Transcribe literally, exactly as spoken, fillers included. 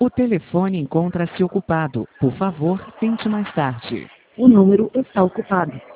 O telefone encontra-se ocupado. Por favor, tente mais tarde. O número está ocupado.